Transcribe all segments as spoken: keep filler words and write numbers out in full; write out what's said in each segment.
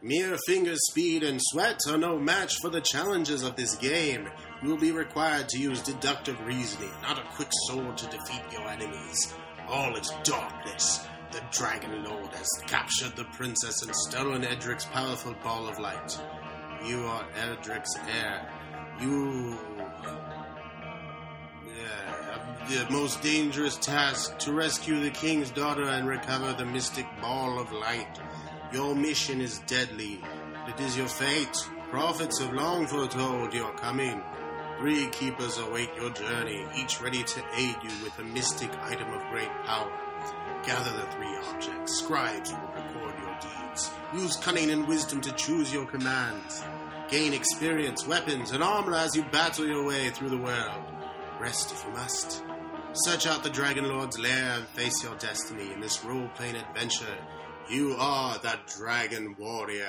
Mere finger speed and sweat are no match for the challenges of this game. You will be required to use deductive reasoning, not a quick sword to defeat your enemies. All is darkness. The Dragon Lord has captured the princess and stolen Edric's powerful ball of light. You are Edric's heir. You yeah, have the most dangerous task to rescue the king's daughter and recover the mystic ball of light. Your mission is deadly. It is your fate. Prophets have long foretold your coming. Three keepers await your journey, each ready to aid you with a mystic item of great power. Gather the three objects. Scribes will record your deeds. Use cunning and wisdom to choose your commands. Gain experience, weapons, and armor as you battle your way through the world. Rest if you must. Search out the Dragon Lord's lair and face your destiny in this role-playing adventure. You are the Dragon Warrior.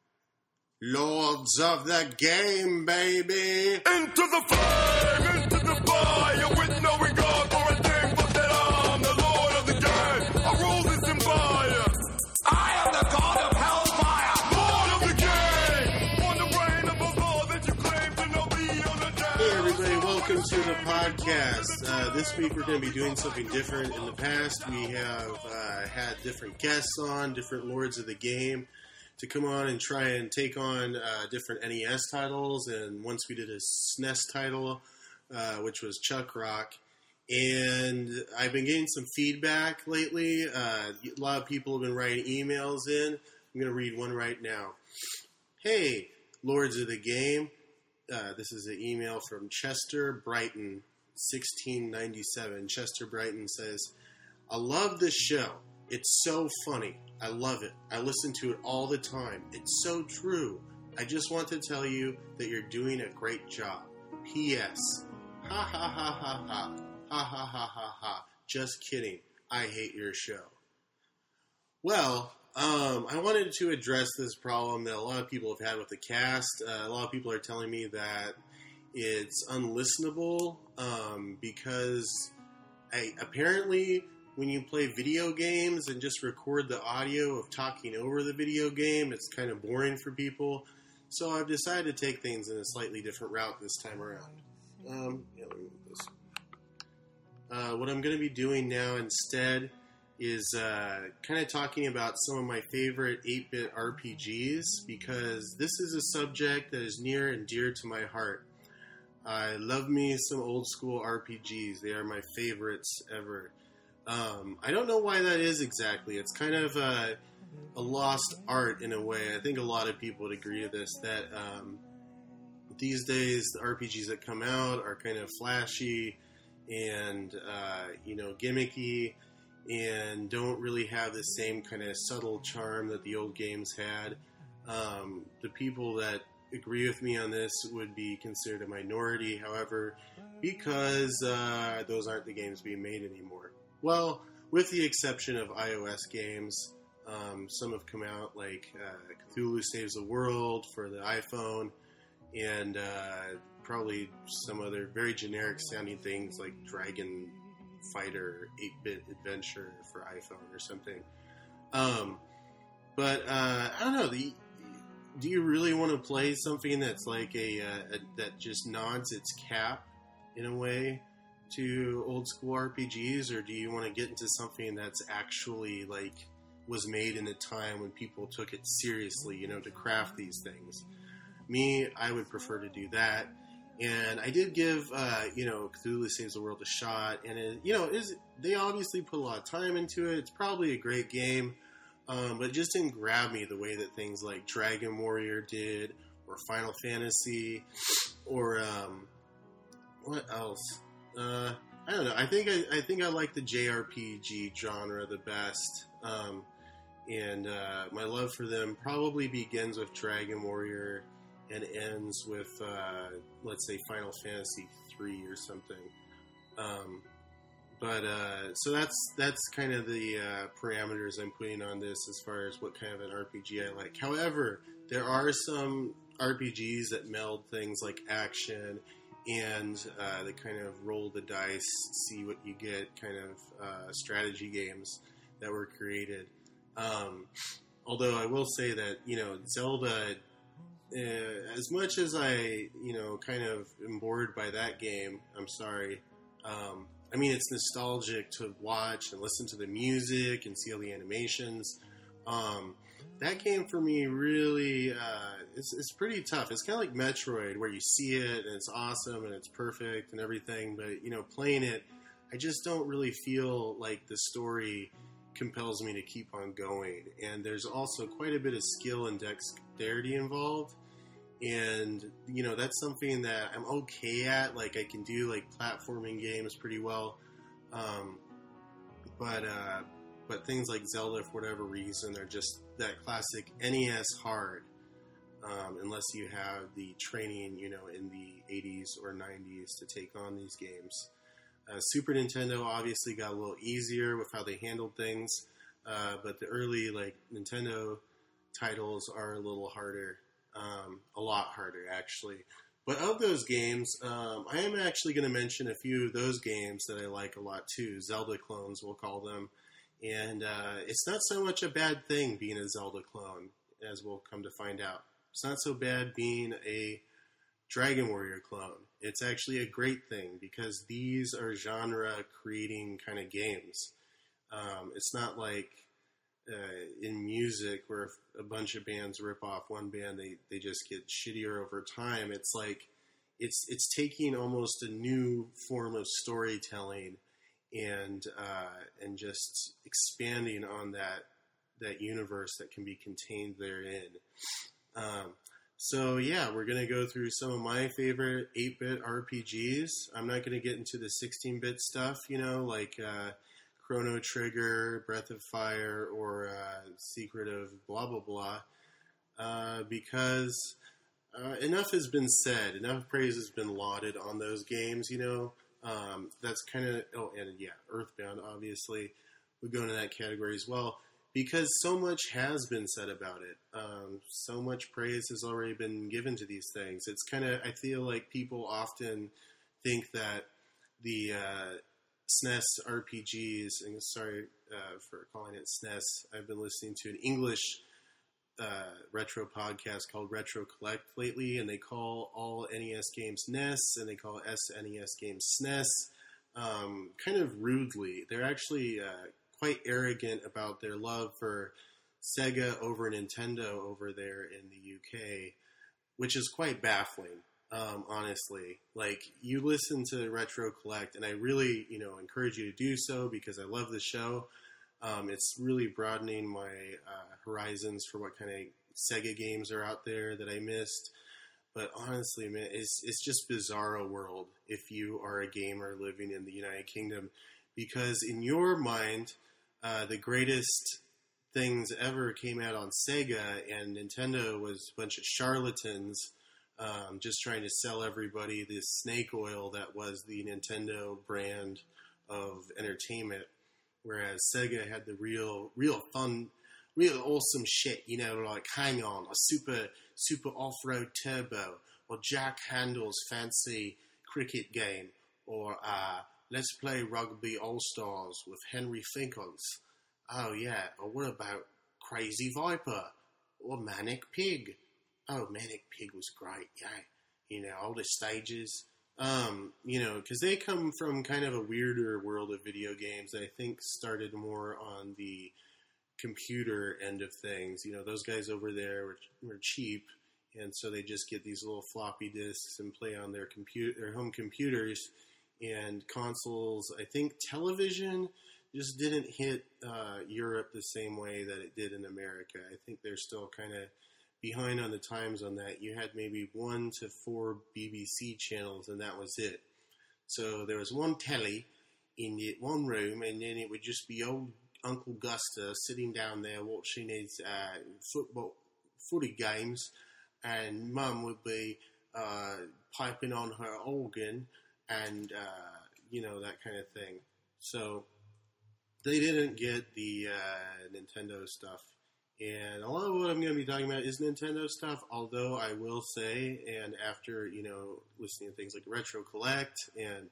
Lords of the game, baby! Into the flame, into the fire, with no regard for a thing but that I'm the Lord of the game. I rule this empire. I am the God of hellfire. Lord of the game. On the reign of a law that you claim to know beyond the day. Hey everybody, welcome to the podcast. Uh, this week we're going to be doing something different. In the past we have uh, had different guests on, different Lords of the Game, to come on and try and take on uh, different N E S titles. And once we did a S N E S title, uh, which was Chuck Rock. And I've been getting some feedback lately. Uh, a lot of people have been writing emails in. I'm going to read one right now. Hey, Lords of the Game. Uh, this is an email from Chester Brighton, sixteen ninety-seven. Chester Brighton says, I love this show. It's so funny. I love it. I listen to it all the time. It's so true. I just want to tell you that you're doing a great job. P S. Ha ha ha ha ha. Ha ha ha ha ha. Just kidding. I hate your show. Well, um, I wanted to address this problem that a lot of people have had with the cast. Uh, a lot of people are telling me that it's unlistenable um, because I apparently... when you play video games and just record the audio of talking over the video game, it's kind of boring for people. So I've decided to take things in a slightly different route this time around. Um, yeah, let me move this. Uh, what I'm going to be doing now instead is uh, kind of talking about some of my favorite eight-bit R P Gs, because this is a subject that is near and dear to my heart. I love me some old-school R P Gs. They are my favorites ever. Um, I don't know why that is exactly. It's kind of a, a lost art in a way. I think a lot of people would agree to this, that um, these days the R P Gs that come out are kind of flashy and, uh, you know, gimmicky and don't really have the same kind of subtle charm that the old games had. Um, the people that agree with me on this would be considered a minority, however, because uh, those aren't the games being made anymore. Well, with the exception of iOS games, um, some have come out, like uh, Cthulhu Saves the World for the iPhone, and uh, probably some other very generic-sounding things like Dragon Fighter eight-bit Adventure for iPhone or something. Um, but, uh, I don't know, the, do you really want to play something that's like a, uh, a that just nods its cap, in a way, to old school R P Gs, or do you want to get into something that's actually like was made in a time when people took it seriously, you know, to craft these things? Me, I would prefer to do that. And I did give, uh, you know, Cthulhu Saves the World a shot, and it, you know, it is, they obviously put a lot of time into it. It's probably a great game, um, but it just didn't grab me the way that things like Dragon Warrior did, or Final Fantasy, or um, what else? Uh, I don't know. I think I, I think I like the J R P G genre the best, um, and uh, my love for them probably begins with Dragon Warrior and ends with, uh, let's say, Final Fantasy three or something. Um, but uh, so that's that's kind of the uh, parameters I'm putting on this as far as what kind of an R P G I like. However, there are some R P Gs that meld things like action and uh, the kind of roll the dice, see what you get kind of uh, strategy games that were created. Um, although I will say that, you know, Zelda, uh, as much as I, you know, kind of am bored by that game, I'm sorry. Um, I mean, it's nostalgic to watch and listen to the music and see all the animations. Um, that game for me really, uh, it's, it's pretty tough. It's kind of like Metroid, where you see it and it's awesome and it's perfect and everything, but, you know, playing it, I just don't really feel like the story compels me to keep on going. And there's also quite a bit of skill and dexterity involved. And, you know, that's something that I'm okay at. Like, I can do, like, platforming games pretty well. Um, but, uh, but things like Zelda, for whatever reason, are just that classic N E S hard. Um, unless you have the training, you know, in the eighties or nineties to take on these games. Uh, Super Nintendo obviously got a little easier with how they handled things. Uh, but the early, like, Nintendo titles are a little harder. Um, a lot harder, actually. But of those games, um, I am actually going to mention a few of those games that I like a lot too. Zelda clones, we'll call them. And uh, it's not so much a bad thing being a Zelda clone, as we'll come to find out. It's not so bad being a Dragon Warrior clone. It's actually a great thing because these are genre-creating kind of games. Um, it's not like Uh, in music where a bunch of bands rip off one band, they, they just get shittier over time. It's like it's it's taking almost a new form of storytelling and uh, and just expanding on that that universe that can be contained therein. Um, so yeah, we're gonna go through some of my favorite eight-bit R P Gs. I'm not gonna get into the sixteen-bit stuff, you know, like Uh, Chrono Trigger, Breath of Fire, or uh, Secret of blah, blah, blah, uh, because uh, enough has been said, enough praise has been lauded on those games, you know. Um, that's kind of, oh, and yeah, Earthbound, obviously, would go into that category as well, because so much has been said about it. Um, so much praise has already been given to these things. It's kind of, I feel like people often think that the uh, S N E S R P Gs, and sorry uh, for calling it S N E S, I've been listening to an English uh, retro podcast called Retro Collect lately, and they call all N E S games N E S, and they call S N E S games S N E S, um, kind of rudely. They're actually uh, quite arrogant about their love for Sega over Nintendo over there in the U K, which is quite baffling. Um, honestly, like, you listen to Retro Collect, and I really, you know, encourage you to do so because I love the show. Um, it's really broadening my uh, horizons for what kind of Sega games are out there that I missed. But honestly, man, it's it's just bizarro world if you are a gamer living in the United Kingdom, because in your mind, uh, the greatest things ever came out on Sega, and Nintendo was a bunch of charlatans. Um, just trying to sell everybody this snake oil that was the Nintendo brand of entertainment, whereas Sega had the real, real fun, real awesome shit, you know, like Hang On, a super, super off-road turbo, or Jack Handel's fancy cricket game, or uh, Let's Play Rugby All-Stars with Henry Finkles. Oh yeah, or what about Crazy Viper, or Manic Pig? Oh, Manic Pig was great, yeah. You know, all the stages. Um, you know, because they come from kind of a weirder world of video games that I think started more on the computer end of things. You know, those guys over there were, were cheap, and so they just get these little floppy disks and play on their computer, their home computers and consoles. I think television just didn't hit uh, Europe the same way that it did in America. I think they're still kind of behind on the times on that. You had maybe one to four B B C channels, and that was it. So there was one telly in the, one room, and then it would just be old Uncle Gusta sitting down there watching his uh, football footy games, and Mum would be uh, piping on her organ, and uh, you know, that kind of thing. So they didn't get the uh, Nintendo stuff. And a lot of what I'm going to be talking about is Nintendo stuff, although I will say, and after, you know, listening to things like Retro Collect and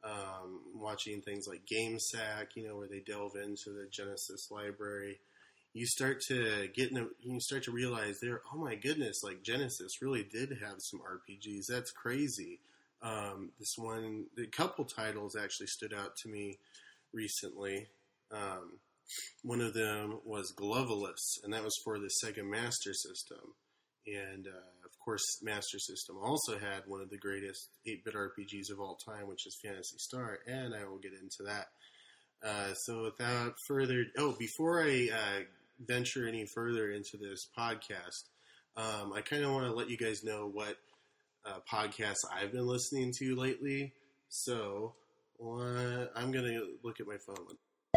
um, watching things like GameSack, you know, where they delve into the Genesis library, you start to get in a, you start to realize there, oh my goodness, like Genesis really did have some R P Gs. That's crazy. Um, this one, a couple titles actually stood out to me recently. Um, one of them was Gloveless, and that was for the Sega Master System. And, uh, of course, Master System also had one of the greatest eight-bit R P Gs of all time, which is Phantasy Star, and I will get into that. Uh, so without further... Oh, before I uh, venture any further into this podcast, um, I kind of want to let you guys know what uh, podcasts I've been listening to lately. So uh, I'm going to look at my phone.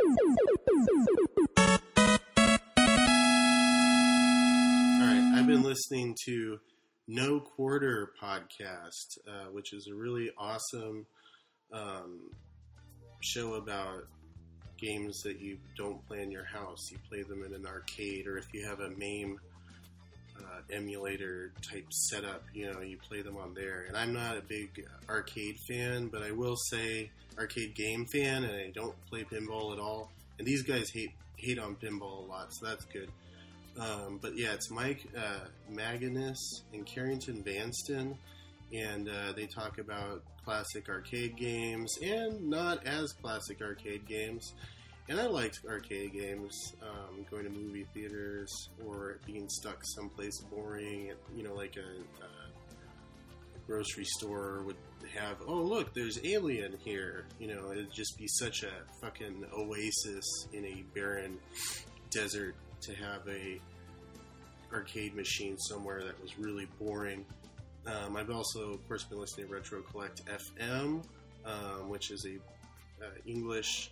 Alright, I've been listening to No Quarter podcast, uh, which is a really awesome um, show about games that you don't play in your house. You play them in an arcade, or if you have a MAME uh, emulator type setup, you know, you play them on there. And I'm not a big arcade fan, but I will say arcade game fan, and I don't play pinball at all. And these guys hate hate on pinball a lot, so that's good. Um, but yeah, it's Mike uh, Maginnis and Carrington Vanston, and uh, they talk about classic arcade games and not as classic arcade games. And I liked arcade games, um, going to movie theaters or being stuck someplace boring, you know, like a, a grocery store would have, oh, look, there's Alien here. You know, it'd just be such a fucking oasis in a barren desert to have a arcade machine somewhere that was really boring. Um, I've also, of course, been listening to Retro Collect F M, um, which is a uh, English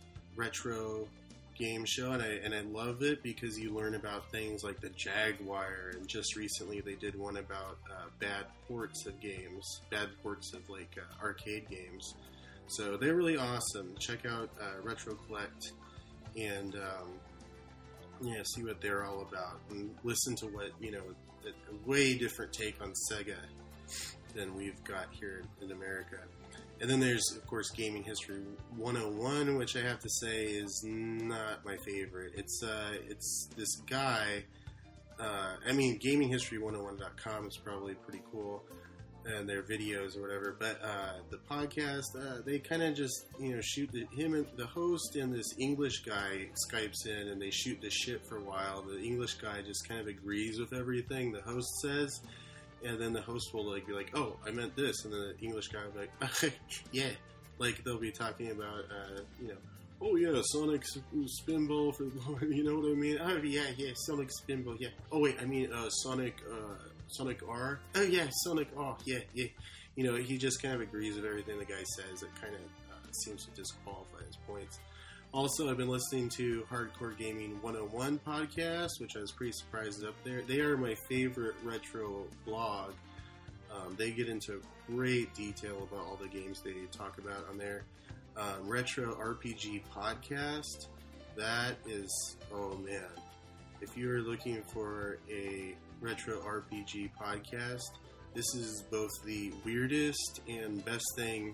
retro game show, and I and I love it because you learn about things like the Jaguar, and just recently they did one about uh, bad ports of games, bad ports of like uh, arcade games. So they're really awesome. Check out uh, Retro Collect and um, yeah, see what they're all about, and listen to what, you know, a, a way different take on Sega than we've got here in America. And then there's, of course, Gaming History one oh one, which I have to say is not my favorite. It's uh, it's this guy. Uh, I mean, gaming history one oh one dot com is probably pretty cool, and their videos or whatever. But uh, the podcast, uh, they kind of just, you know, shoot the, him and the host and this English guy Skypes in, and they shoot the shit for a while. The English guy just kind of agrees with everything the host says. And then the host will like be like, "Oh, I meant this," and then the English guy will be like, "Yeah," like they'll be talking about, uh, you know, "Oh yeah, Sonic Spinball for," you know what I mean? Oh yeah, yeah, Sonic Spinball, yeah. Oh wait, I mean uh, Sonic, uh, Sonic R. Oh yeah, Sonic R. Yeah, yeah. You know, he just kind of agrees with everything the guy says. It kind of uh, seems to disqualify his points. Also, I've been listening to Hardcore Gaming one oh one podcast, which I was pretty surprised is up there. They are my favorite retro blog. Um, they get into great detail about all the games they talk about on there. Um, Retro R P G podcast, that is, oh man. If you're looking for a retro R P G podcast, this is both the weirdest and best thing.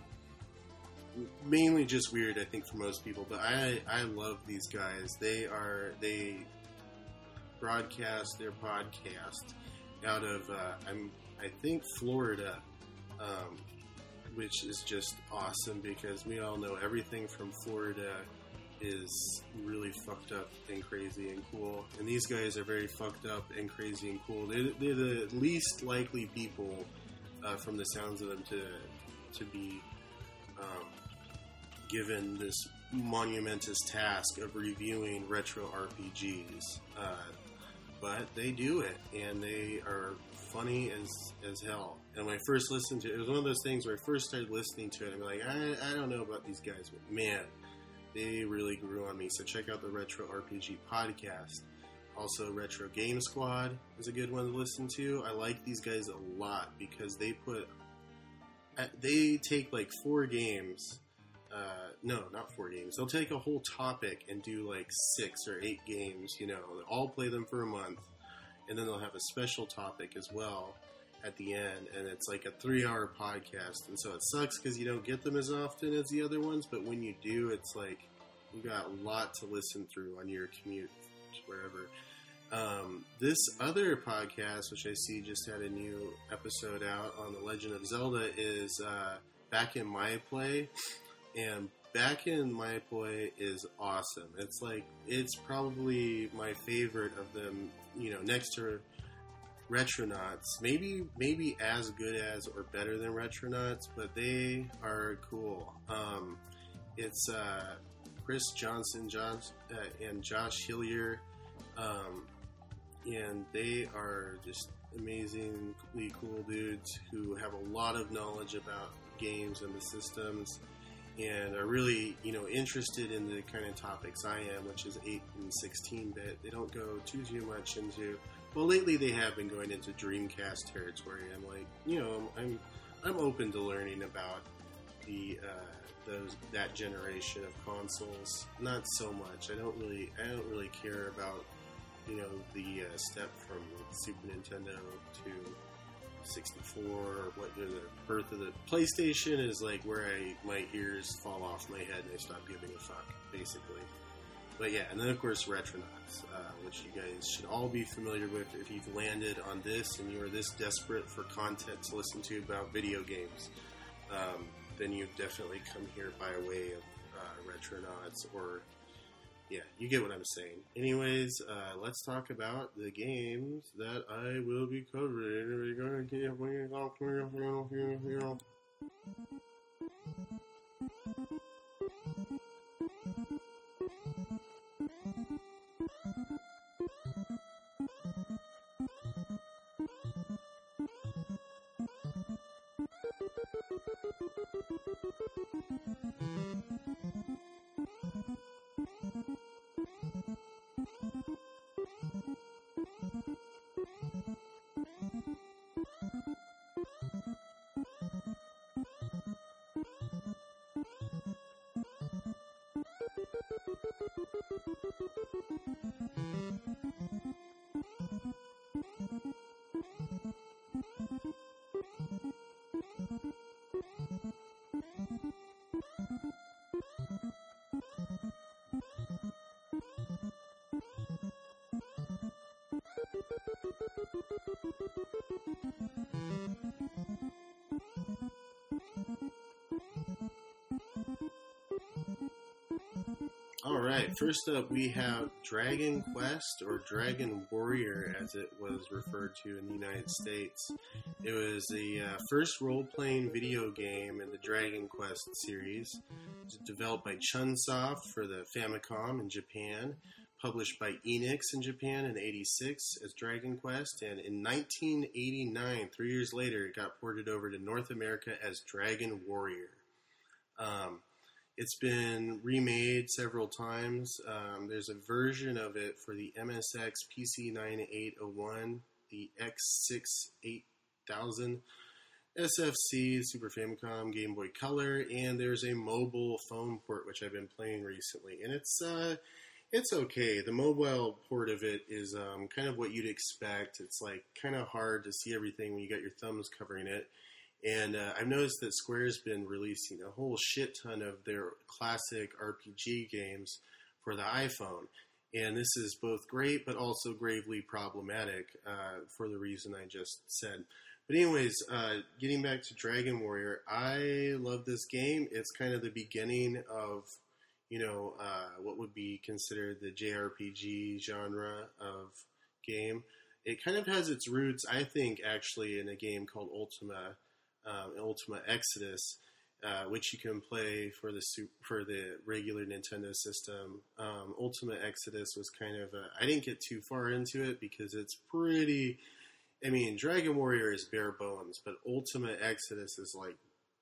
Mainly just weird, I think, for most people, but I I love these guys. They are they broadcast their podcast out of uh, I'm I think Florida, um, which is just awesome because we all know everything from Florida is really fucked up and crazy and cool, and these guys are very fucked up and crazy and cool. They're, they're the least likely people, uh, from the sounds of them, to to be Um, given this monumentous task of reviewing retro R P Gs. Uh, but they do it, and they are funny as as hell. And when I first listened to it, it was one of those things where I first started listening to it, and I'm like, I, I don't know about these guys, but man, they really grew on me. So check out the Retro R P G podcast. Also, Retro Game Squad is a good one to listen to. I like these guys a lot because they put they take like four games. Uh, no, not four games. They'll take a whole topic and do like six or eight games, you know. They'll all play them for a month, and then they'll have a special topic as well at the end, and it's like a three-hour podcast. And so it sucks because you don't get them as often as the other ones, but when you do, it's like you got a lot to listen through on your commute wherever. Um, this other podcast, which I see just had a new episode out on The Legend of Zelda, is uh, Back in My Play. And Back in My Play is awesome. It's like, it's probably my favorite of them, you know, next to Retronauts. Maybe, maybe as good as or better than Retronauts, but they are cool. Um, it's uh, Chris Johnson Josh, uh, and Josh Hillier. Um, and they are just amazingly cool dudes who have a lot of knowledge about games and the systems, and are really, you know, interested in the kind of topics I am, which is eight and sixteen bit. They don't go too too much into. Well, lately they have been going into Dreamcast territory. I'm like, you know, I'm I'm open to learning about the uh, those that generation of consoles. Not so much. I don't really I don't really care about, you know, the uh, step from Super Nintendo to sixty-four, or what the birth of the PlayStation is, like where I my ears fall off my head and I stop giving a fuck, basically. But yeah, and then of course Retronauts, uh, which you guys should all be familiar with if you've landed on this and you are this desperate for content to listen to about video games. Um, then you've definitely come here by way of uh, Retronauts, or yeah, you get what I'm saying. Anyways, uh, let's talk about the games that I will be covering. We're going to get Alright, first up we have Dragon Quest, or Dragon Warrior as it was referred to in the United States. It was the uh, first role-playing video game in the Dragon Quest series. It was developed by Chunsoft for the Famicom in Japan, published by Enix in Japan in eighty-six as Dragon Quest, and in nineteen eighty-nine, three years later, it got ported over to North America as Dragon Warrior. Um... It's been remade several times. Um, there's a version of it for the M S X P C ninety-eight oh one, the X sixty-eight thousand, S F C, Super Famicom, Game Boy Color, and there's a mobile phone port which I've been playing recently. And it's uh, it's okay. The mobile port of it is um, kind of what you'd expect. It's like kind of hard to see everything when you got your thumbs covering it. And uh, I've noticed that Square's been releasing a whole shit ton of their classic R P G games for the iPhone. And this is both great, but also gravely problematic uh, for the reason I just said. But anyways, uh, getting back to Dragon Warrior, I love this game. It's kind of the beginning of, you know, uh, what would be considered the J R P G genre of game. It kind of has its roots, I think, actually, in a game called Ultima. Um, Ultima Exodus, uh, which you can play for the super, for the regular Nintendo system. Um, Ultima Exodus was kind of a, I didn't get too far into it because it's pretty, I mean, Dragon Warrior is bare bones, but Ultima Exodus is like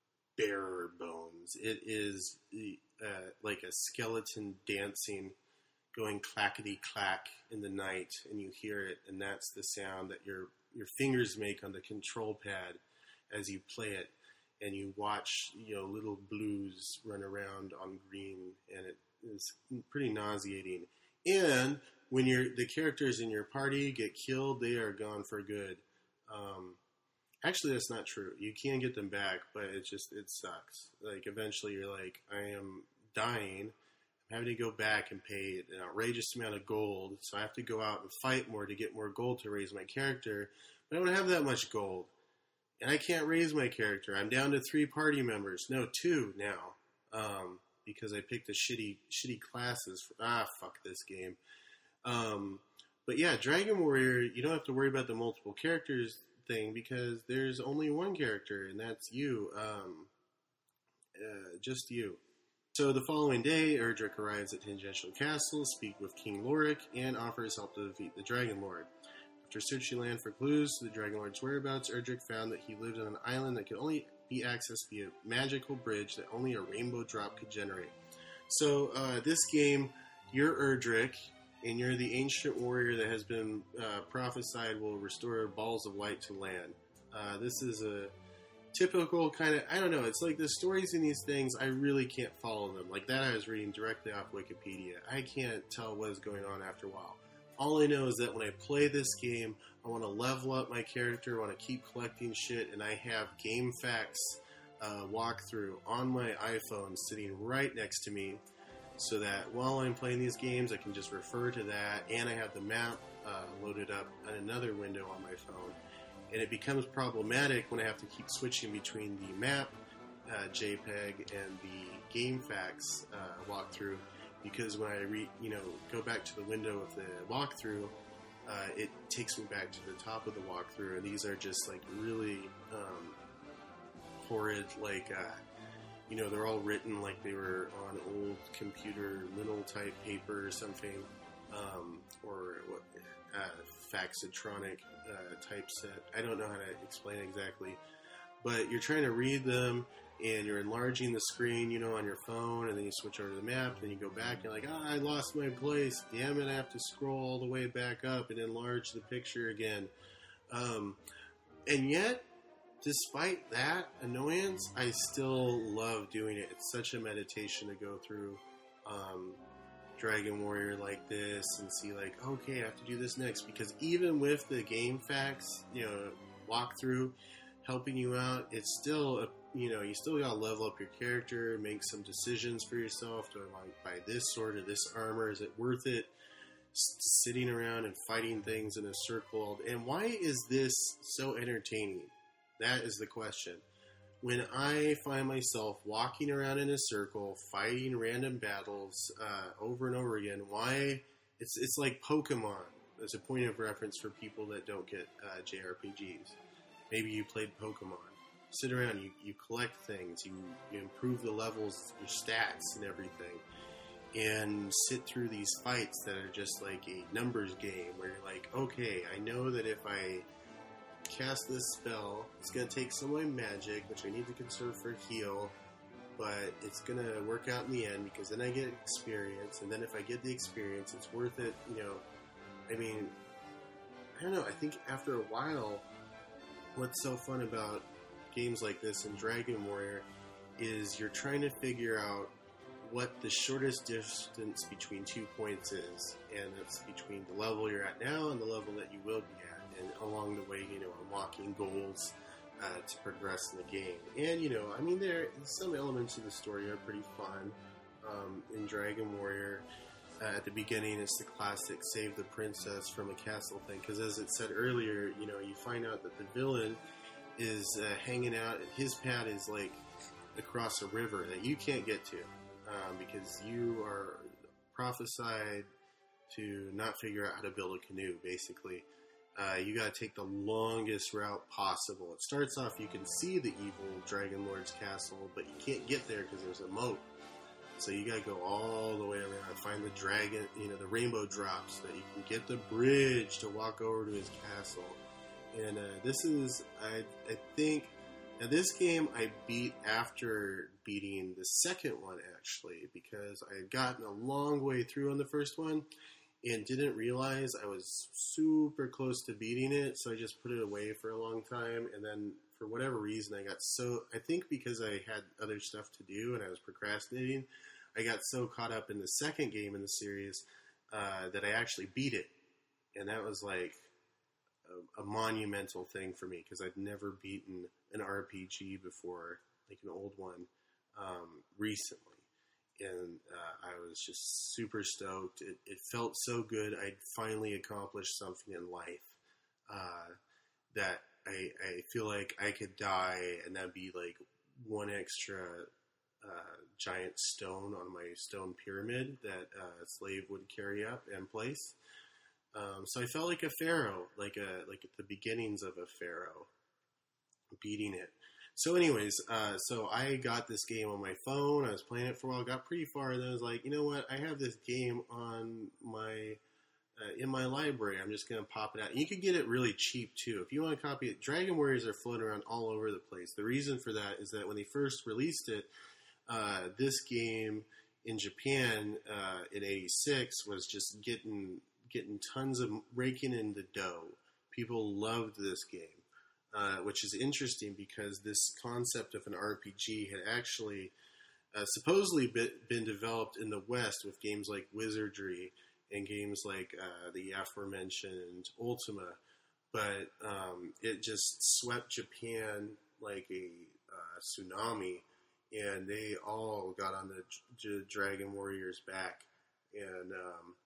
bare bones. It is uh, like a skeleton dancing, going clackety clack in the night, and you hear it, and that's the sound that your your fingers make on the control pad as you play it, and you watch, you know, little blues run around on green, and it is pretty nauseating. And when you're, the characters in your party get killed, they are gone for good. Um, actually, that's not true. You can get them back, but it just, it sucks. Like, eventually you're like, I am dying. I'm having to go back and pay an outrageous amount of gold, so I have to go out and fight more to get more gold to raise my character. But I don't have that much gold, and I can't raise my character. I'm down to three party members. No, two now, um, because I picked the shitty, shitty classes. For, ah, fuck this game. Um, but yeah, Dragon Warrior, you don't have to worry about the multiple characters thing because there's only one character, and that's you. Um, uh, just you. So the following day, Erdrick arrives at Tangential Castle, speaks with King Lorik, and offers help to defeat the Dragon Lord. After searching land for clues to the Dragon Lord's whereabouts, Erdrick found that he lived on an island that could only be accessed via a magical bridge that only a rainbow drop could generate. So uh, this game, you're Erdrick, and you're the ancient warrior that has been uh, prophesied will restore balls of light to land. Uh, this is a typical kind of, I don't know, it's like the stories in these things, I really can't follow them. Like that I was reading directly off Wikipedia. I can't tell what is going on after a while. All I know is that when I play this game, I want to level up my character, I want to keep collecting shit, and I have GameFAQs uh, walkthrough on my iPhone sitting right next to me so that while I'm playing these games, I can just refer to that, and I have the map uh, loaded up on another window on my phone. And it becomes problematic when I have to keep switching between the map uh, JPEG and the GameFAQs uh, walkthrough, because when I re, you know go back to the window of the walkthrough, uh, it takes me back to the top of the walkthrough, and these are just like really um, horrid, like uh, you know they're all written like they were on old computer lintel type paper or something, um, or what. Uh, Faxatronic uh, typeset. I don't know how to explain exactly, but you're trying to read them, and you're enlarging the screen, you know, on your phone, and then you switch over to the map, then you go back, and you're like, ah, oh, I lost my place. Damn it, I have to scroll all the way back up and enlarge the picture again. Um, and yet, despite that annoyance, I still love doing it. It's such a meditation to go through um, Dragon Warrior like this and see like, okay, I have to do this next, because even with the GameFAQs, you know, walkthrough helping you out, it's still a, you know, you still gotta level up your character, make some decisions for yourself. Do I want to buy this sword or this armor? Is it worth it? S- sitting around and fighting things in a circle, and why is this so entertaining? That is the question. When I find myself walking around in a circle, fighting random battles uh, over and over again, why? It's it's like Pokemon. As a point of reference for people that don't get uh, J R P Gs. Maybe you played Pokemon. Sit around, you, you collect things, you, you improve the levels, your stats and everything, and sit through these fights that are just like a numbers game where you're like, okay, I know that if I cast this spell, it's going to take some of my magic, which I need to conserve for heal, but it's going to work out in the end because then I get experience, and then if I get the experience, it's worth it, you know. I mean, I don't know, I think after a while, what's so fun about games like this in Dragon Warrior is you're trying to figure out what the shortest distance between two points is, and it's between the level you're at now and the level that you will be at. And along the way, you know, unlocking goals uh, to progress in the game. And, you know, I mean, there some elements of the story are pretty fun. Um, in Dragon Warrior, uh, at the beginning, it's the classic save the princess from a castle thing. Because as it said earlier, you know, you find out that the villain is uh, hanging out, and his pad is, like, across a river that you can't get to. Um, because you are prophesied to not figure out how to build a canoe, basically. Uh, you gotta take the longest route possible. It starts off, you can see the evil Dragon Lord's castle, but you can't get there because there's a moat. So you gotta go all the way around, find the dragon, you know, the rainbow drops, so that you can get the bridge to walk over to his castle. And uh, this is, I, I think, now this game I beat after beating the second one, actually, because I had gotten a long way through on the first one, and didn't realize I was super close to beating it, so I just put it away for a long time, and then for whatever reason I got so, I think because I had other stuff to do and I was procrastinating, I got so caught up in the second game in the series uh, that I actually beat it, and that was like a, a monumental thing for me, because I'd never beaten an R P G before, like an old one, um, recently. and uh, I was just super stoked. It, it felt so good. I'd finally accomplished something in life uh, that I, I feel like I could die, and that'd be like one extra uh, giant stone on my stone pyramid that uh, a slave would carry up and place. Um, so I felt like a pharaoh, like a like at the beginnings of a pharaoh, beating it. So anyways, uh, so I got this game on my phone. I was playing it for a while, got pretty far, and then I was like, you know what? I have this game on my uh, in my library. I'm just gonna pop it out. And you could get it really cheap too if you want to copy it. Dragon Warriors are floating around all over the place. The reason for that is that when they first released it, uh, this game in Japan uh, in eighty-six was just getting getting tons of raking in the dough. People loved this game. Uh, which is interesting because this concept of an R P G had actually uh, supposedly been, been developed in the West with games like Wizardry and games like uh, the aforementioned Ultima, but um, it just swept Japan like a uh, tsunami, and they all got on the J- Dragon Warriors' back, and um,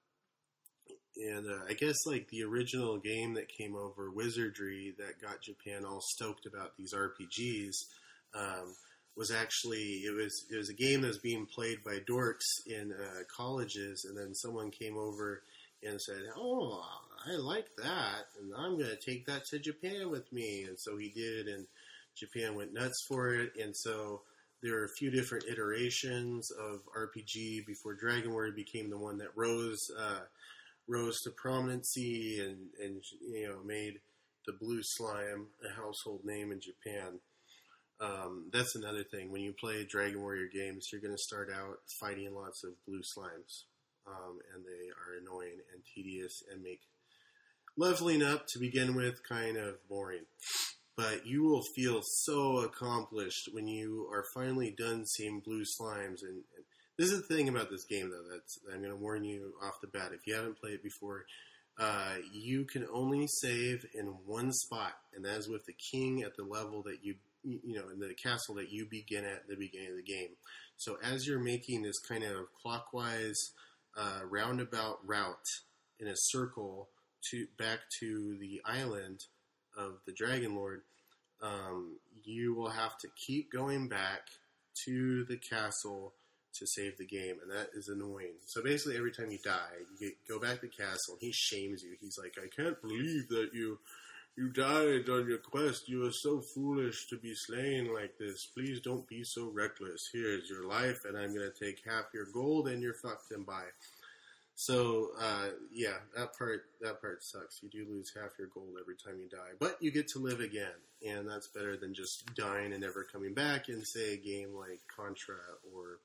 And uh, I guess like the original game that came over, Wizardry, that got Japan all stoked about these R P Gs, um, was actually it was it was a game that was being played by dorks in uh, colleges, and then someone came over and said, "Oh, I like that, and I'm going to take that to Japan with me." And so he did, and Japan went nuts for it. And so there are a few different iterations of R P G before Dragon Warrior became the one that rose. Uh, rose to prominency and, and, you know, made the blue slime a household name in Japan. Um, that's another thing. When you play Dragon Warrior games, you're going to start out fighting lots of blue slimes. Um, and they are annoying and tedious and make leveling up to begin with kind of boring. But you will feel so accomplished when you are finally done seeing blue slimes. And, and this is the thing about this game, though, that's, I'm going to warn you off the bat. If you haven't played it before, uh, you can only save in one spot, and that is with the king at the level that you, you know, in the castle that you begin at the beginning of the game. So as you're making this kind of clockwise, uh, roundabout route in a circle to back to the island of the Dragon Lord, um, you will have to keep going back to the castle to save the game, and that is annoying. So basically, every time you die, you get, go back to the castle, and he shames you. He's like, "I can't believe that you you died on your quest. You are so foolish to be slain like this. Please don't be so reckless. Here's your life, and I'm going to take half your gold, and you're fucked and bye." So, uh, yeah, that part that part sucks. You do lose half your gold every time you die, but you get to live again, and that's better than just dying and never coming back in, say, a game like Contra or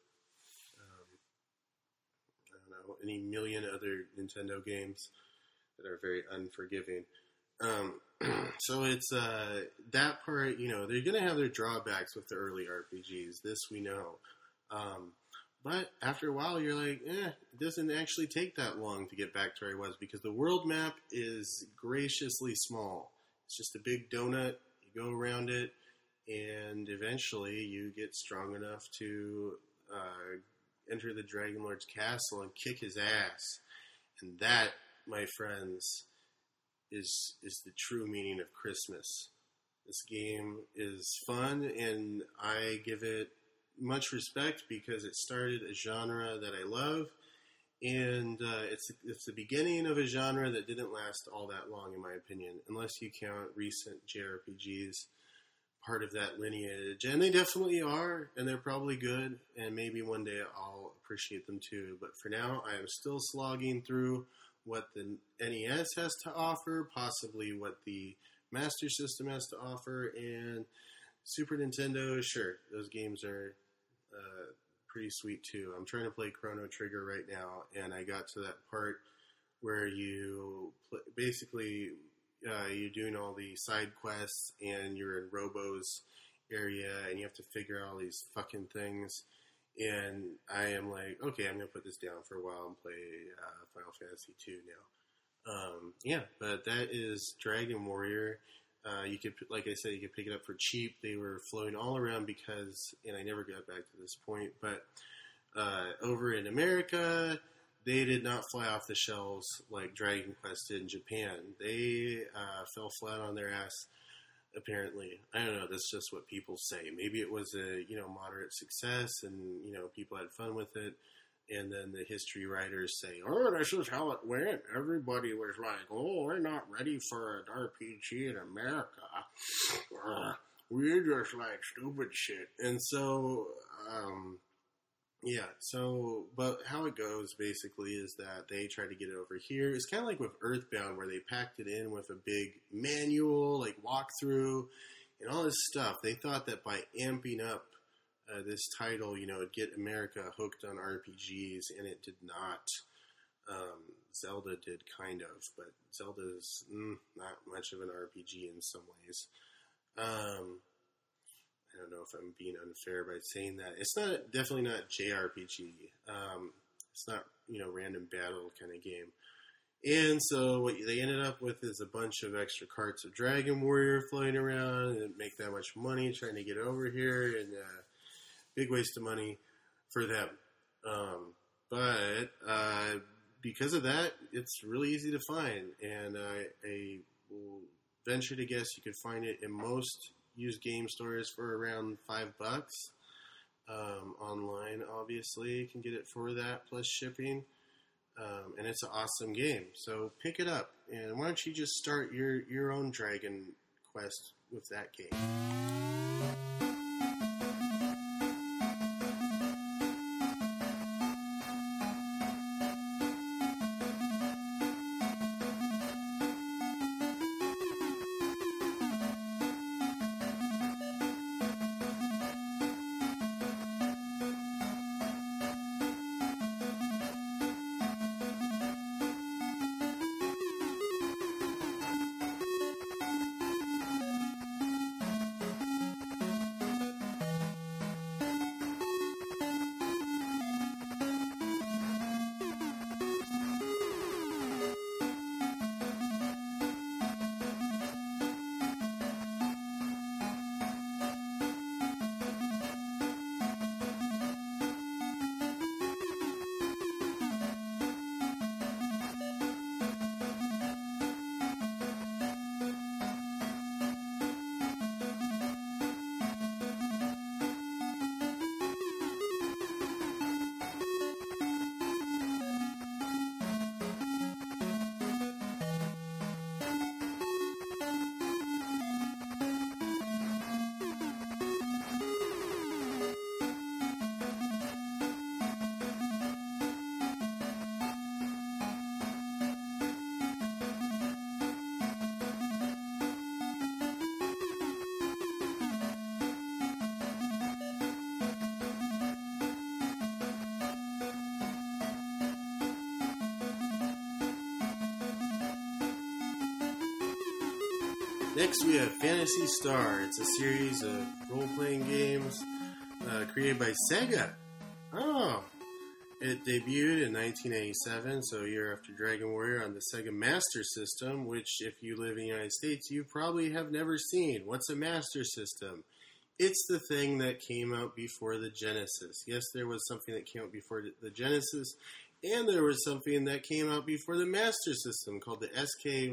any million other Nintendo games that are very unforgiving. Um, so it's uh, that part, you know, they're going to have their drawbacks with the early R P Gs. This we know. Um, but after a while, you're like, eh, it doesn't actually take that long to get back to where I was, because the world map is graciously small. It's just a big donut. You go around it, and eventually you get strong enough to uh, enter the Dragon Lord's castle and kick his ass. And that, my friends, is is the true meaning of Christmas. This game is fun, and I give it much respect because it started a genre that I love, and uh, it's it's the beginning of a genre that didn't last all that long, in my opinion, unless you count recent J R P Gs part of that lineage, and they definitely are, and they're probably good, and maybe one day I'll appreciate them too. But for now, I am still slogging through what the N E S has to offer, possibly what the Master System has to offer, and Super Nintendo. Sure, those games are uh, pretty sweet too. I'm trying to play Chrono Trigger right now, and I got to that part where you pl- basically Uh, you're doing all the side quests, and you're in Robo's area, and you have to figure out all these fucking things. And I am like, okay, I'm going to put this down for a while and play uh, Final Fantasy two now. Um, yeah, but that is Dragon Warrior. Uh, you could, like I said, you could pick it up for cheap. They were floating all around because, and I never got back to this point, but Uh, over in America, they did not fly off the shelves like Dragon Quest did in Japan. They uh, fell flat on their ass, apparently. I don't know, that's just what people say. Maybe it was a, you know, moderate success and, you know, people had fun with it. And then the history writers say, oh, this is how it went. Everybody was like, oh, we're not ready for an R P G in America. Uh, we're just like stupid shit. And so, um, yeah, so, but how it goes basically is that they try to get it over here. It's kind of like with Earthbound where they packed it in with a big manual, like walkthrough and all this stuff. They thought that by amping up Uh, this title, you know, it'd get America hooked on R P Gs, and it did not. Um, Zelda did kind of, but Zelda's mm, not much of an R P G in some ways. Um, I don't know if I'm being unfair by saying that. It's not, definitely not J R P G. Um, it's not, you know, random battle kind of game. And so what they ended up with is a bunch of extra carts of Dragon Warrior floating around and didn't make that much money trying to get over here, and uh, big waste of money for them. Um, but uh, because of that, it's really easy to find. And uh, I will venture to guess you could find it in most used game stores for around five bucks. Um, online, obviously, you can get it for that plus shipping. Um, and it's an awesome game. So pick it up. And why don't you just start your, your own Dragon Quest with that game? Next, we have Phantasy Star. It's a series of role-playing games uh, created by Sega. Oh! It debuted in nineteen eighty-seven, so a year after Dragon Warrior, on the Sega Master System, which, if you live in the United States, you probably have never seen. What's a Master System? It's the thing that came out before the Genesis. Yes, there was something that came out before the Genesis, and there was something that came out before the Master System called the S K...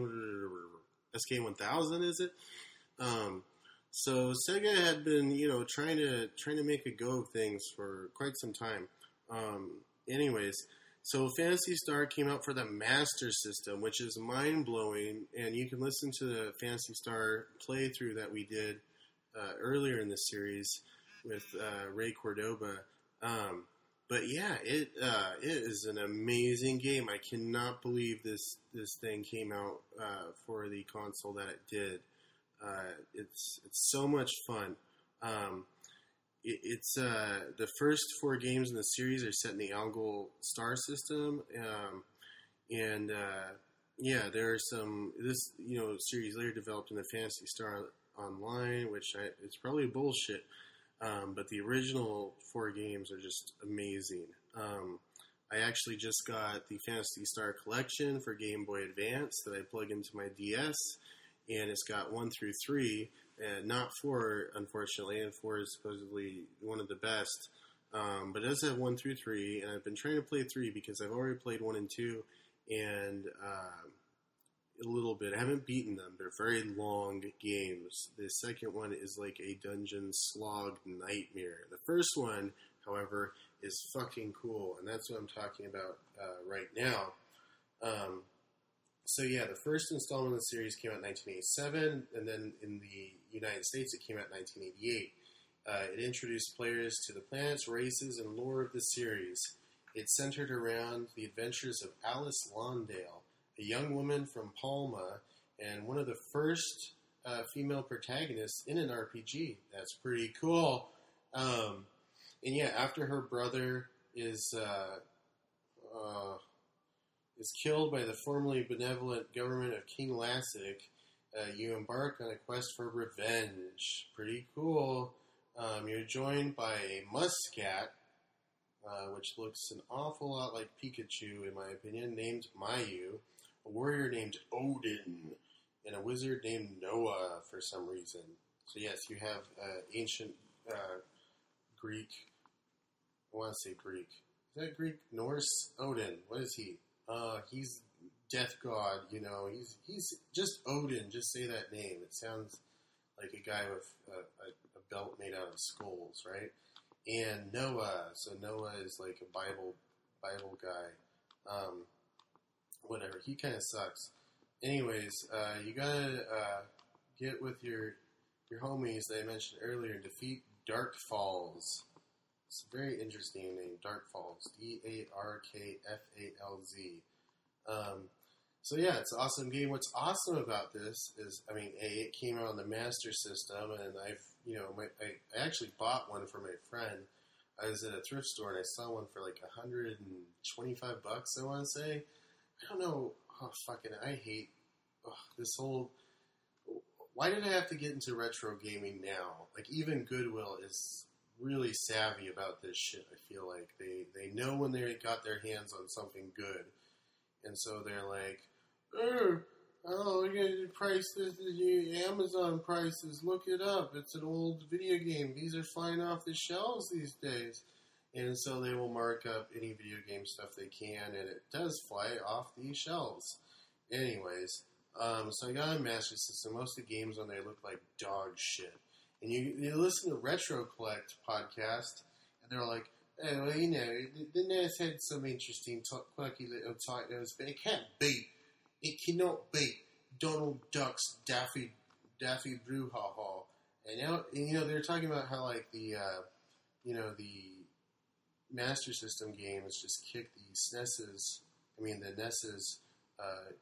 S K one thousand, is it? Um, so Sega had been, you know, trying to trying to make a go of things for quite some time. Um, anyways, so Phantasy Star came out for the Master System, which is mind blowing, and you can listen to the Phantasy Star playthrough that we did uh, earlier in the series with uh, Ray Cordoba. Um, But yeah, it uh, it is an amazing game. I cannot believe this this thing came out uh, for the console that it did. Uh, it's it's so much fun. Um, it, it's uh, the first four games in the series are set in the Algol star system, um, and uh, yeah, there are some. This you know series later developed in the Phantasy Star Online, which I, it's probably bullshit. Um, but the original four games are just amazing. Um, I actually just got the Phantasy Star Collection for Game Boy Advance that I plug into my D S, and it's got one through three, and not four, unfortunately, and four is supposedly one of the best. Um, but it does have one through three, and I've been trying to play three because I've already played one and two, and uh, a little bit. I haven't beaten them. They're very long games. The second one is like a dungeon slog nightmare. The first one, however, is fucking cool, and that's what I'm talking about uh, right now. Um, so yeah, the first installment of the series came out in nineteen eighty-seven, and then in the United States it came out in nineteen eighty-eight. Uh, it introduced players to the planets, races, and lore of the series. It centered around the adventures of Alice Lawndale, a young woman from Palma, and one of the first uh, female protagonists in an R P G. That's pretty cool. Um, and yeah, after her brother is uh, uh, is killed by the formerly benevolent government of King Lassic, uh, you embark on a quest for revenge. Pretty cool. Um, you're joined by a Muscat, uh, which looks an awful lot like Pikachu, in my opinion, named Mayu, a warrior named Odin, and a wizard named Noah for some reason. So yes, you have uh, ancient uh, Greek, I want to say Greek. Is that Greek? Norse? Odin. What is he? Uh, he's death god, you know. He's he's just Odin. Just say that name. It sounds like a guy with a, a, a belt made out of skulls, right? And Noah. So Noah is like a Bible Bible guy. Um, whatever. He kind of sucks. Anyways, uh, you gotta uh, get with your your homies that I mentioned earlier and defeat Dark Falls. It's a very interesting name, Dark Falls. D A R K F A L Z. Um, so yeah, it's an awesome game. What's awesome about this is, I mean, A, it came out on the Master System, and I've, you know, my, I, I actually bought one for my friend. I was at a thrift store, and I saw one for like one hundred twenty-five bucks, I want to say. I don't know. Oh, fucking, I hate oh, this whole... Why did I have to get into retro gaming now? Like, even Goodwill is really savvy about this shit, I feel like. They they know when they got their hands on something good. And so they're like, oh, oh look at the price, this is the Amazon prices, look it up. It's an old video game. These are flying off the shelves these days. And so they will mark up any video game stuff they can, and it does fly off the shelves. Anyways, um, so I got a Master System. Most of the games on there look like dog shit. And you, you listen to Retro Collect podcast, and they're like, oh, well, you know, the, the N E S had some interesting, t- quirky little titles, but it can't beat, it cannot beat Donald Duck's Daffy, Daffy Brouhaha. And now, and, you know, they're talking about how, like, the, uh, you know, the Master System games just kick the SNES's, I mean, the N E S's, uh,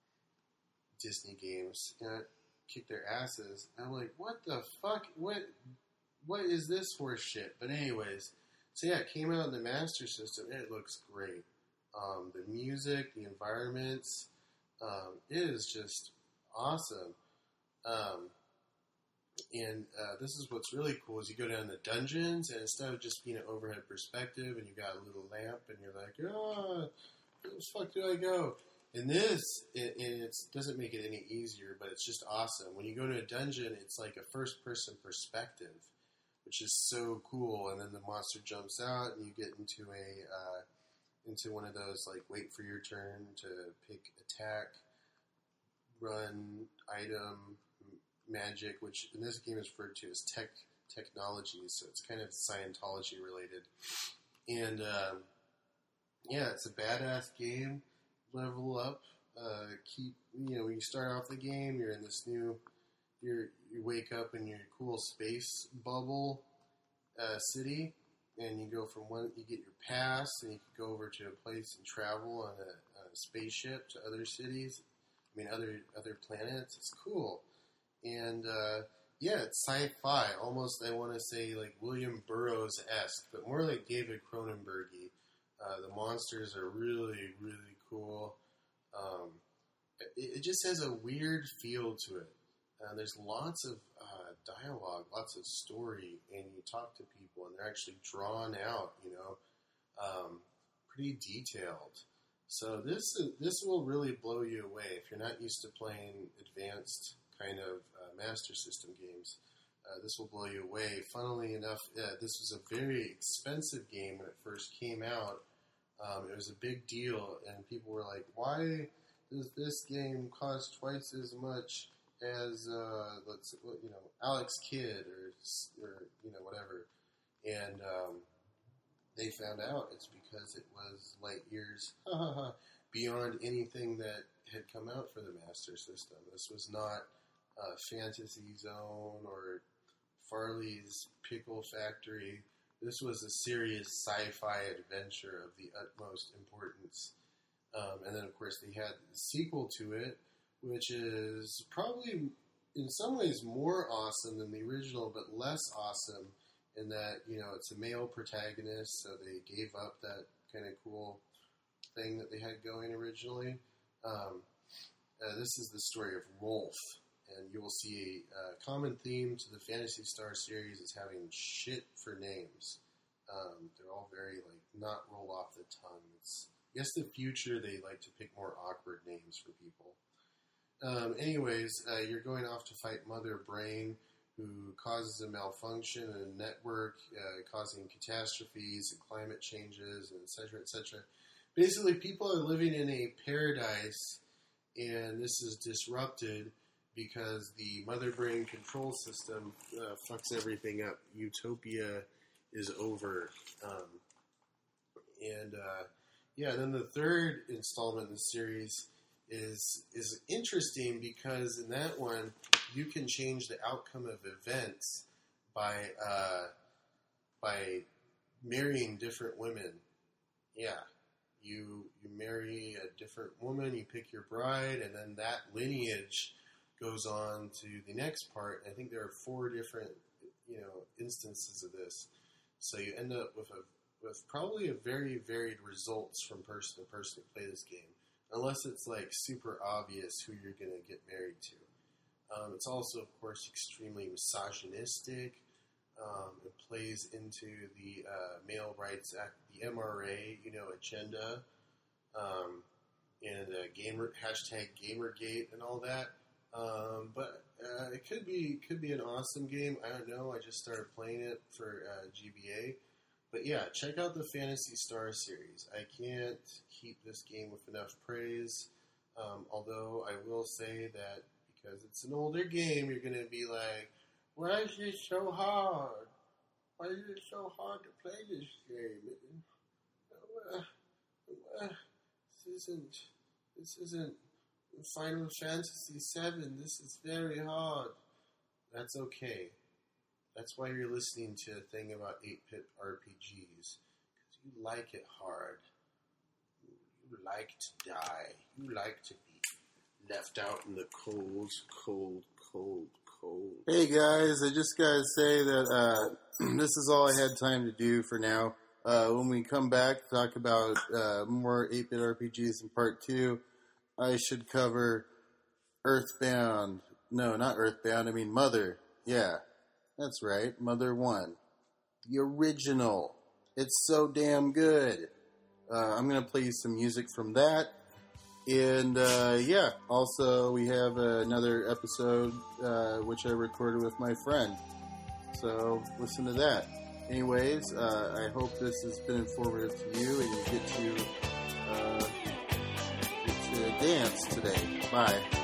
Disney games, you know, kick their asses. And I'm like, what the fuck? What, what is this horse shit? But anyways, so yeah, it came out in the Master System. It looks great. Um, the music, the environments, um, it is just awesome. Um, and uh, this is what's really cool is you go down the dungeons, and instead of just being an overhead perspective, and you got a little lamp, and you're like, oh, where the fuck do I go? And this, it, it doesn't make it any easier, but it's just awesome. When you go to a dungeon, it's like a first-person perspective, which is so cool. And then the monster jumps out, and you get into a uh, into one of those like wait for your turn to pick attack, run, item, magic, which in this game is referred to as tech technology. So it's kind of Scientology related. And um, yeah, it's a badass game. Level up, uh, keep, you know, when you start off the game, you're in this new, you're, you wake up in your cool space bubble, uh, city, and you go from one, you get your pass, and you can go over to a place and travel on a, on a spaceship to other cities, I mean, other, other planets. It's cool. And, uh, yeah, it's sci-fi, almost, I want to say, like, William Burroughs-esque, but more like David Cronenberg-y. Uh, the monsters are really, really cool. Um, it, it just has a weird feel to it. Uh, there's lots of uh, dialogue, lots of story, and you talk to people, and they're actually drawn out, you know, um, pretty detailed. So this is, this will really blow you away if you're not used to playing advanced kind of uh, Master System games. Uh, this will blow you away. Funnily enough, uh, this was a very expensive game when it first came out. Um, it was a big deal, and people were like, why does this game cost twice as much as, uh, let's, you know, Alex Kidd or, or you know, whatever. And um, they found out it's because it was light years beyond anything that had come out for the Master System. This was not uh, Fantasy Zone or Farley's Pickle Factory. This was a serious sci-fi adventure of the utmost importance. Um, and then, of course, they had the sequel to it, which is probably in some ways more awesome than the original, but less awesome in that, you know, it's a male protagonist, so they gave up that kind of cool thing that they had going originally. Um, uh, this is the story of Rolf. And you will see a uh, common theme to the Phantasy Star series is having shit for names. Um, they're all very, like, not roll off the tongue. It's, I guess the future, they like to pick more awkward names for people. Um, anyways, uh, you're going off to fight Mother Brain, who causes a malfunction in a network, uh, causing catastrophes and climate changes, and et cetera, et cetera. Basically, people are living in a paradise, and this is disrupted because the Mother Brain control system uh, fucks everything up. Utopia is over. Um, and, uh, yeah, then the third installment in the series is is interesting because in that one, you can change the outcome of events by uh, by marrying different women. Yeah. You, you marry a different woman, you pick your bride, and then that lineage goes on to the next part. I think there are four different, you know, instances of this. So you end up with a with probably a very varied results from person to person to play this game, unless it's like super obvious who you're going to get married to. Um, it's also, of course, extremely misogynistic. Um, it plays into the uh, male rights act, the M R A, you know, agenda, um, and uh, gamer hashtag Gamergate and all that. Um, but uh, it could be could be an awesome game. I don't know. I just started playing it for uh, G B A. But yeah, check out the Phantasy Star series. I can't keep this game with enough praise. Um, although I will say that because it's an older game, you're going to be like, why is it so hard? Why is it so hard to play this game? Uh, uh, this isn't... This isn't... Final Fantasy seven, this is very hard. That's okay. That's why you're listening to a thing about eight-bit R P Gs. Because you like it hard. You like to die. You like to be left out in the cold, cold, cold, cold. Hey guys, I just gotta say that uh, this is all I had time to do for now. Uh, when we come back to talk about uh, more eight-bit R P Gs in part two, I should cover Earthbound. No, not Earthbound. I mean Mother. Yeah, that's right. Mother one. The original. It's so damn good. Uh, I'm going to play you some music from that. And, uh, yeah, also we have uh, another episode uh, which I recorded with my friend. So listen to that. Anyways, uh, I hope this has been informative to you and you get to... Uh, dance today. Bye.